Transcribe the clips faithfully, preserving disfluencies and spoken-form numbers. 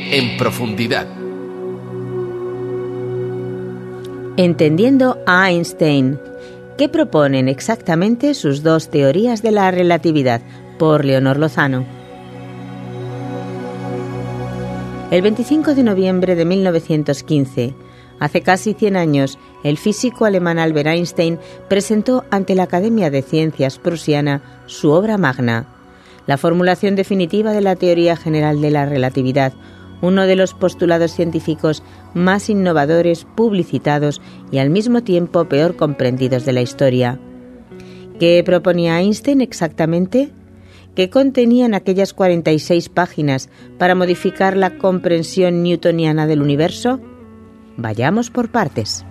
en profundidad. Entendiendo a Einstein. ¿Qué proponen exactamente sus dos teorías de la relatividad? Por Leonor Lozano. El veinticinco de noviembre de mil novecientos quince, hace casi cien años, el físico alemán Albert Einstein presentó ante la Academia de Ciencias prusiana su obra magna, la formulación definitiva de la teoría general de la relatividad, uno de los postulados científicos más innovadores, publicitados y al mismo tiempo peor comprendidos de la historia. ¿Qué proponía Einstein exactamente? ¿Qué contenían aquellas cuarenta y seis páginas para modificar la comprensión newtoniana del universo? Vayamos por partes.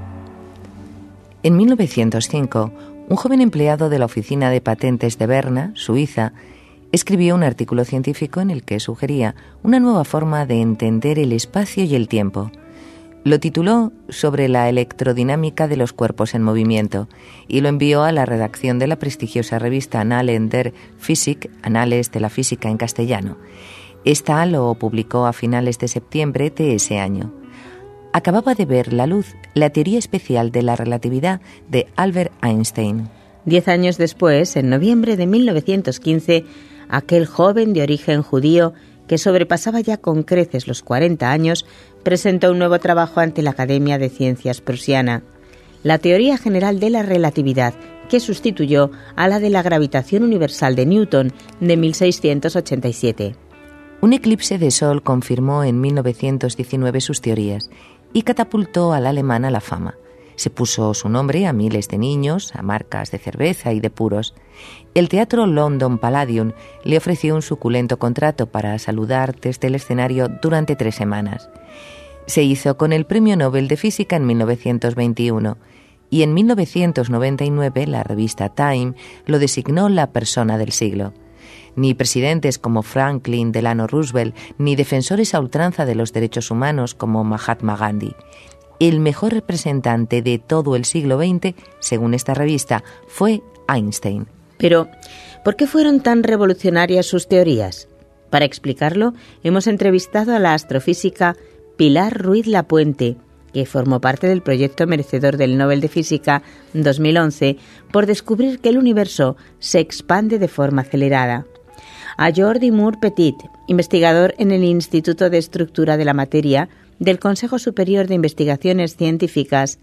En mil novecientos cinco, un joven empleado de la Oficina de Patentes de Berna, Suiza, escribió un artículo científico en el que sugería una nueva forma de entender el espacio y el tiempo. Lo tituló Sobre la electrodinámica de los cuerpos en movimiento y lo envió a la redacción de la prestigiosa revista Annalen der Physik, Anales de la Física en castellano. Esta lo publicó a finales de septiembre de ese año. Acababa de ver la luz la teoría especial de la relatividad de Albert Einstein. Diez años después, en noviembre de mil novecientos quince, aquel joven de origen judío, que sobrepasaba ya con creces los cuarenta años, presentó un nuevo trabajo ante la Academia de Ciencias prusiana, la teoría general de la relatividad, que sustituyó a la de la gravitación universal de Newton de mil seiscientos ochenta y siete. Un eclipse de sol confirmó en mil novecientos diecinueve sus teorías y catapultó al alemán a la fama. Se puso su nombre a miles de niños, a marcas de cerveza y de puros. El teatro London Palladium le ofreció un suculento contrato para saludar desde el escenario durante tres semanas. Se hizo con el Premio Nobel de Física en mil novecientos veintiuno y en mil novecientos noventa y nueve la revista Time lo designó la persona del siglo. Ni presidentes como Franklin Delano Roosevelt, ni defensores a ultranza de los derechos humanos como Mahatma Gandhi. El mejor representante de todo el siglo veinte, según esta revista, fue Einstein. Pero, ¿por qué fueron tan revolucionarias sus teorías? Para explicarlo, hemos entrevistado a la astrofísica Pilar Ruiz Lapuente, que formó parte del proyecto merecedor del Nobel de Física dos mil once por descubrir que el universo se expande de forma acelerada. A Jordi Moore Petit, investigador en el Instituto de Estructura de la Materia del Consejo Superior de Investigaciones Científicas,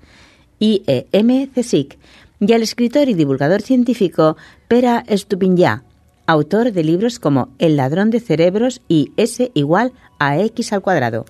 I E M C S I C, y al escritor y divulgador científico Pere Estupiñán, autor de libros como El ladrón de cerebros y S igual a X al cuadrado.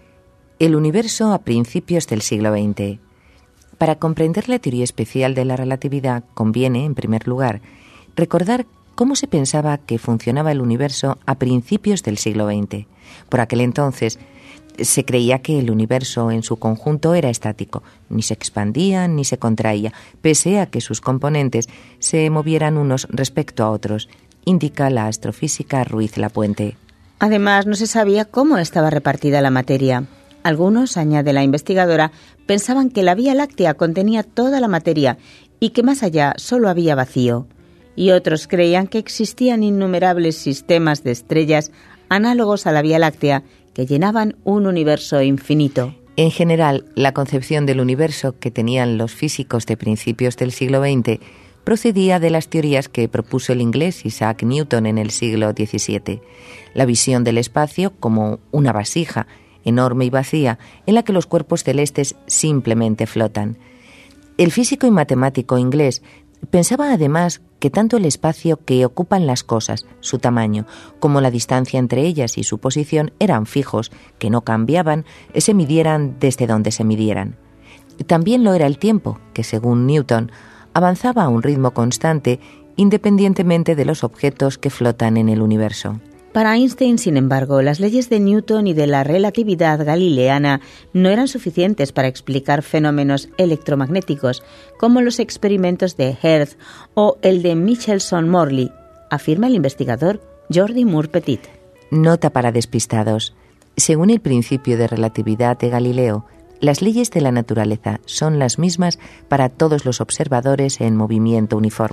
El universo a principios del siglo veinte. Para comprender la teoría especial de la relatividad conviene, en primer lugar, recordar cómo se pensaba que funcionaba el universo a principios del siglo veinte. Por aquel entonces, se creía que el universo en su conjunto era estático, ni se expandía ni se contraía, pese a que sus componentes se movieran unos respecto a otros, indica la astrofísica Ruiz Lapuente. Además, no se sabía cómo estaba repartida la materia. Algunos, añade la investigadora, pensaban que la Vía Láctea contenía toda la materia y que más allá solo había vacío. Y otros creían que existían innumerables sistemas de estrellas análogos a la Vía Láctea que llenaban un universo infinito. En general, la concepción del universo que tenían los físicos de principios del siglo veinte procedía de las teorías que propuso el inglés Isaac Newton en el siglo diecisiete. La visión del espacio como una vasija enorme y vacía en la que los cuerpos celestes simplemente flotan. El físico y matemático inglés pensaba además que tanto el espacio que ocupan las cosas, su tamaño, como la distancia entre ellas y su posición eran fijos, que no cambiaban, se midieran desde donde se midieran. También lo era el tiempo, que según Newton, avanzaba a un ritmo constante independientemente de los objetos que flotan en el universo. Para Einstein, sin embargo, las leyes de Newton y de la relatividad galileana no eran suficientes para explicar fenómenos electromagnéticos como los experimentos de Hertz o el de Michelson-Morley, afirma el investigador Jordi Moore Petit. Nota para despistados. Según el principio de relatividad de Galileo, las leyes de la naturaleza son las mismas para todos los observadores en movimiento uniforme.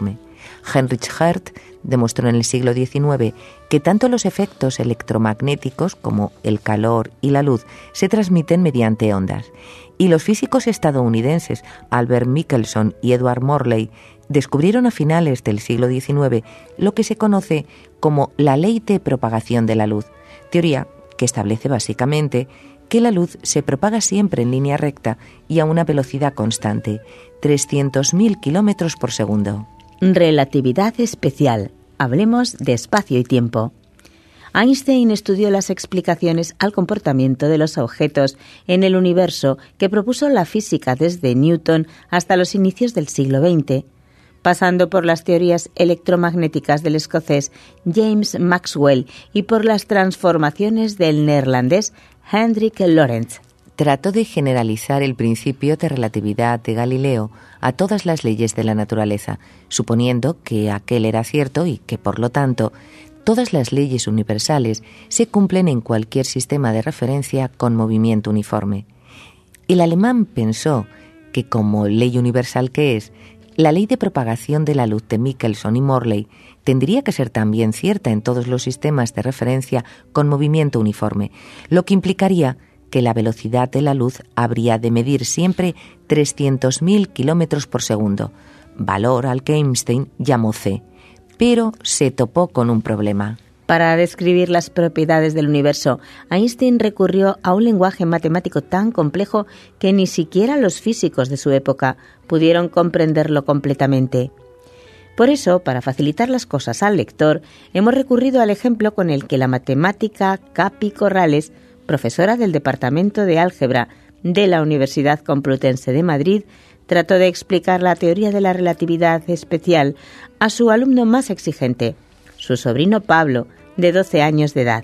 Heinrich Hertz demostró en el siglo diecinueve que tanto los efectos electromagnéticos como el calor y la luz se transmiten mediante ondas. Y los físicos estadounidenses Albert Michelson y Edward Morley descubrieron a finales del siglo diecinueve lo que se conoce como la ley de propagación de la luz, teoría que establece básicamente que la luz se propaga siempre en línea recta y a una velocidad constante, trescientos mil kilómetros por segundo. Relatividad especial. Hablemos de espacio y tiempo. Einstein estudió las explicaciones al comportamiento de los objetos en el universo que propuso la física desde Newton hasta los inicios del siglo veinte, pasando por las teorías electromagnéticas del escocés James Maxwell y por las transformaciones del neerlandés Hendrik Lorentz. Trató de generalizar el principio de relatividad de Galileo a todas las leyes de la naturaleza, suponiendo que aquel era cierto y que, por lo tanto, todas las leyes universales se cumplen en cualquier sistema de referencia con movimiento uniforme. El alemán pensó que, como ley universal que es, la ley de propagación de la luz de Michelson y Morley tendría que ser también cierta en todos los sistemas de referencia con movimiento uniforme, lo que implicaría que la velocidad de la luz habría de medir siempre trescientos mil kilómetros por segundo, valor al que Einstein llamó c. Pero se topó con un problema. Para describir las propiedades del universo, Einstein recurrió a un lenguaje matemático tan complejo que ni siquiera los físicos de su época pudieron comprenderlo completamente. Por eso, para facilitar las cosas al lector, hemos recurrido al ejemplo con el que la matemática Capi Corrales, profesora del Departamento de Álgebra de la Universidad Complutense de Madrid, trató de explicar la teoría de la relatividad especial a su alumno más exigente, su sobrino Pablo, de doce años de edad.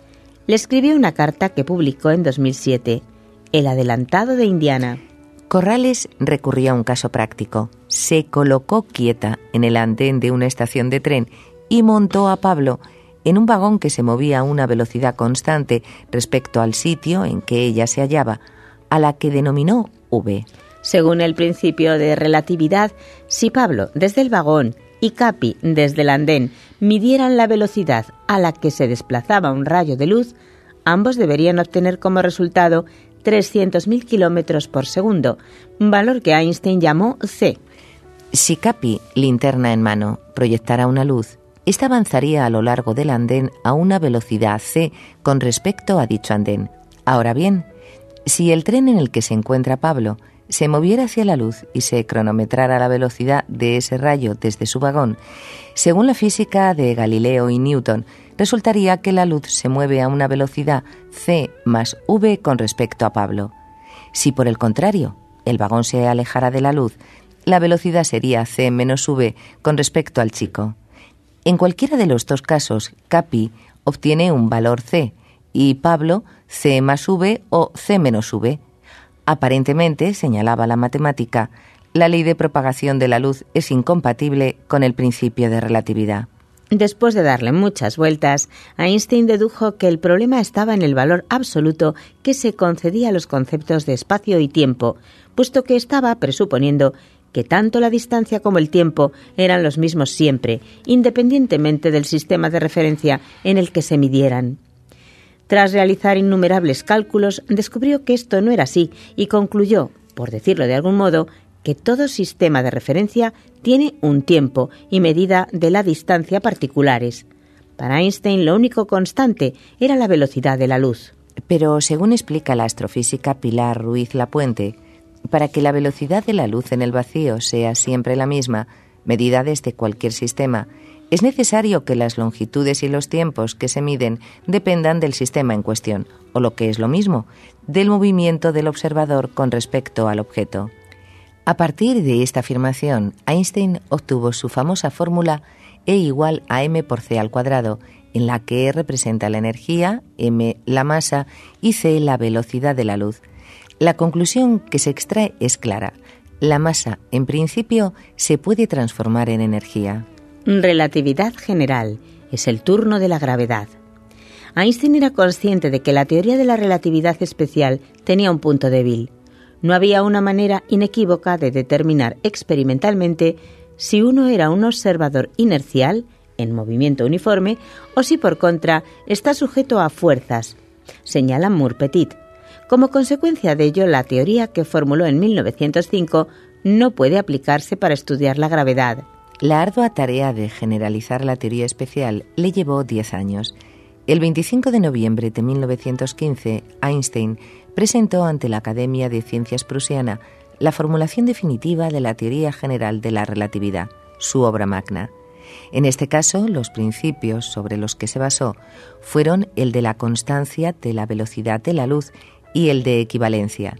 Le escribió una carta que publicó en dos mil siete, El adelantado de Indiana. Corrales recurrió a un caso práctico. Se colocó quieta en el andén de una estación de tren y montó a Pablo en un vagón que se movía a una velocidad constante respecto al sitio en que ella se hallaba, a la que denominó V. Según el principio de relatividad, si Pablo desde el vagón y Capi desde el andén midieran la velocidad a la que se desplazaba un rayo de luz, ambos deberían obtener como resultado trescientos mil kilómetros por segundo, valor que Einstein llamó c. Si Capi, linterna en mano, proyectara una luz, esta avanzaría a lo largo del andén a una velocidad c con respecto a dicho andén. Ahora bien, si el tren en el que se encuentra Pablo se moviera hacia la luz y se cronometrara la velocidad de ese rayo desde su vagón, según la física de Galileo y Newton, resultaría que la luz se mueve a una velocidad c más v con respecto a Pablo. Si, por el contrario, el vagón se alejara de la luz, la velocidad sería c menos v con respecto al chico. En cualquiera de los dos casos, Capi obtiene un valor c y Pablo c más v o c menos v. Aparentemente, señalaba la matemática, la ley de propagación de la luz es incompatible con el principio de relatividad. Después de darle muchas vueltas, Einstein dedujo que el problema estaba en el valor absoluto que se concedía a los conceptos de espacio y tiempo, puesto que estaba presuponiendo que tanto la distancia como el tiempo eran los mismos siempre, independientemente del sistema de referencia en el que se midieran. Tras realizar innumerables cálculos, descubrió que esto no era así y concluyó, por decirlo de algún modo, que todo sistema de referencia tiene un tiempo y medida de la distancia particulares. Para Einstein, lo único constante era la velocidad de la luz. Pero, según explica la astrofísica Pilar Ruiz Lapuente, para que la velocidad de la luz en el vacío sea siempre la misma, medida desde cualquier sistema, es necesario que las longitudes y los tiempos que se miden dependan del sistema en cuestión, o lo que es lo mismo, del movimiento del observador con respecto al objeto. A partir de esta afirmación, Einstein obtuvo su famosa fórmula E igual a m por c al cuadrado, en la que E representa la energía, m la masa y c la velocidad de la luz. La conclusión que se extrae es clara. La masa, en principio, se puede transformar en energía. Relatividad general. Es el turno de la gravedad. Einstein era consciente de que la teoría de la relatividad especial tenía un punto débil. No había una manera inequívoca de determinar experimentalmente si uno era un observador inercial, en movimiento uniforme, o si por contra está sujeto a fuerzas, señala Moore-Petit. Como consecuencia de ello, la teoría que formuló en mil novecientos cinco no puede aplicarse para estudiar la gravedad. La ardua tarea de generalizar la teoría especial le llevó diez años. El veinticinco de noviembre de mil novecientos quince, Einstein presentó ante la Academia de Ciencias prusiana la formulación definitiva de la teoría general de la relatividad, su obra magna. En este caso, los principios sobre los que se basó fueron el de la constancia de la velocidad de la luz y el de equivalencia.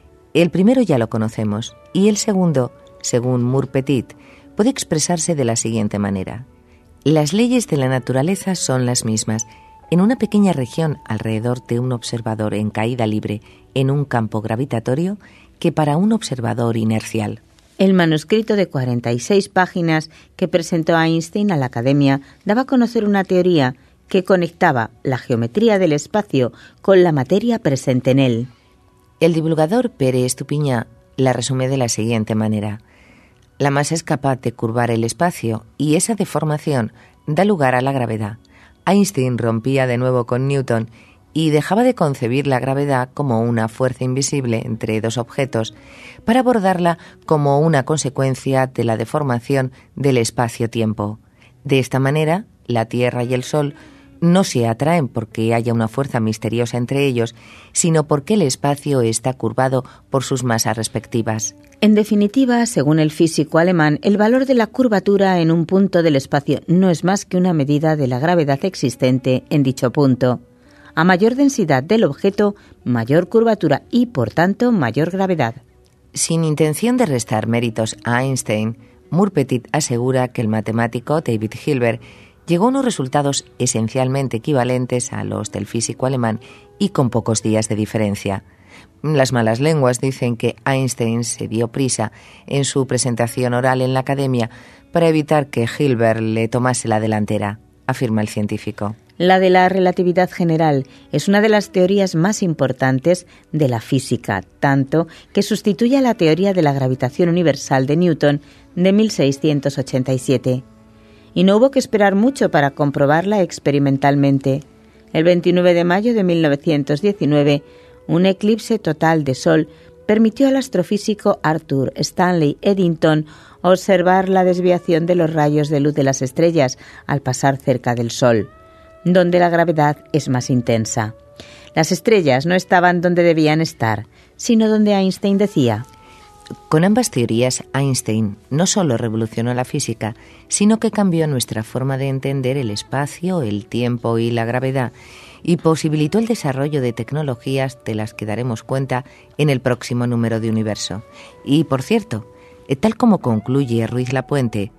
El primero ya lo conocemos, y el segundo, según Moore-Petit, puede expresarse de la siguiente manera. Las leyes de la naturaleza son las mismas en una pequeña región alrededor de un observador en caída libre en un campo gravitatorio que para un observador inercial. El manuscrito de cuarenta y seis páginas que presentó Einstein a la Academia daba a conocer una teoría que conectaba la geometría del espacio con la materia presente en él. El divulgador Pere Estupiñán la resume de la siguiente manera. La masa es capaz de curvar el espacio y esa deformación da lugar a la gravedad. Einstein rompía de nuevo con Newton y dejaba de concebir la gravedad como una fuerza invisible entre dos objetos para abordarla como una consecuencia de la deformación del espacio-tiempo. De esta manera, la Tierra y el Sol no se atraen porque haya una fuerza misteriosa entre ellos, sino porque el espacio está curvado por sus masas respectivas. En definitiva, según el físico alemán, el valor de la curvatura en un punto del espacio no es más que una medida de la gravedad existente en dicho punto. A mayor densidad del objeto, mayor curvatura y, por tanto, mayor gravedad. Sin intención de restar méritos a Einstein, Moore-Petit asegura que el matemático David Hilbert llegó a unos resultados esencialmente equivalentes a los del físico alemán y con pocos días de diferencia. Las malas lenguas dicen que Einstein se dio prisa en su presentación oral en la Academia para evitar que Hilbert le tomase la delantera, afirma el científico. La de la relatividad general es una de las teorías más importantes de la física, tanto que sustituye a la teoría de la gravitación universal de Newton de mil seiscientos ochenta y siete. Y no hubo que esperar mucho para comprobarla experimentalmente. El veintinueve de mayo de mil novecientos diecinueve, un eclipse total de Sol permitió al astrofísico Arthur Stanley Eddington observar la desviación de los rayos de luz de las estrellas al pasar cerca del Sol, donde la gravedad es más intensa. Las estrellas no estaban donde debían estar, sino donde Einstein decía. Con ambas teorías, Einstein no solo revolucionó la física, sino que cambió nuestra forma de entender el espacio, el tiempo y la gravedad, y posibilitó el desarrollo de tecnologías de las que daremos cuenta en el próximo número de Universo. Y, por cierto, tal como concluye Ruiz Lapuente,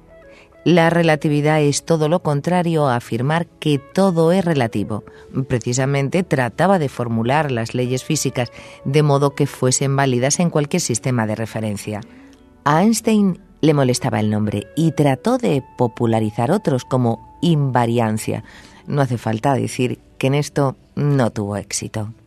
la relatividad es todo lo contrario a afirmar que todo es relativo. Precisamente trataba de formular las leyes físicas de modo que fuesen válidas en cualquier sistema de referencia. A Einstein le molestaba el nombre y trató de popularizar otros como invariancia. No hace falta decir que en esto no tuvo éxito.